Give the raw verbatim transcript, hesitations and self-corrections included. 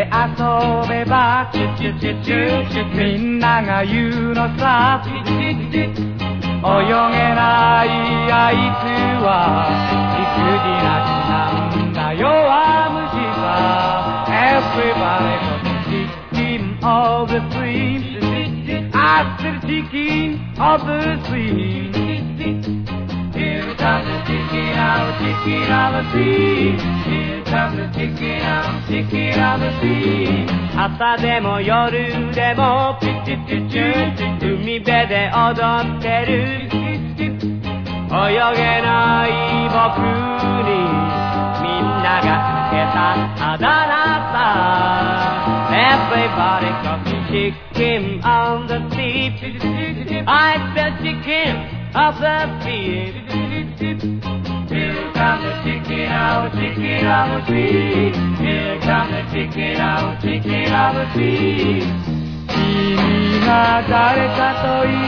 で遊べばみんなが言うのさ、泳げないあいつは育児なしなんだ、弱虫さ。 Everybody got the chicken of the stream, after the chicken of the stream. Here comes the chicken of the chicken of the stream, here comes the chicken of the chicken of the stream. 朝でも夜でも海辺で踊ってる、泳げない僕にみんながつけたあだ名さ。 Everybody got the chicken on the street, I said chicken of the street. Here comes the chicken of the chicken of the street, here comes the chicken of the chicken of the street. 君が誰かと言